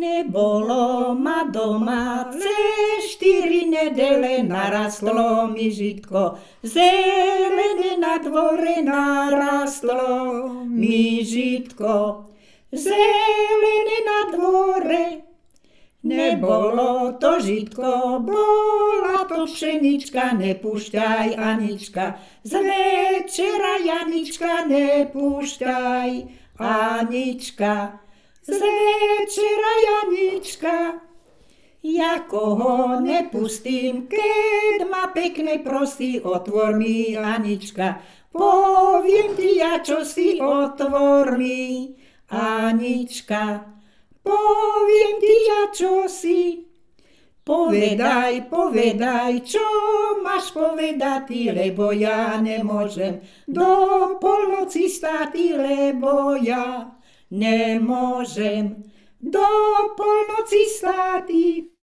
Nebolo ma doma, cez 4 nedele narastlo mi žitko, zelené na dvore narastlo mi žitko, zelené na dvore. Nebolo to žitko, bola to pšenička, nepúšťaj Anička, z večera Janička, nepúšťaj Anička. Z večera Janička, jako ho nepustím, keď ma pekne prosí, otvor mi Anička. Poviem ti ja, čo si, otvor mi Anička. Poviem ti ja, čo si. Povedaj, povedaj, čo máš povedať, lebo ja nemôžem do polnoci stáť, lebo ja nemôžem do polnoci stáť.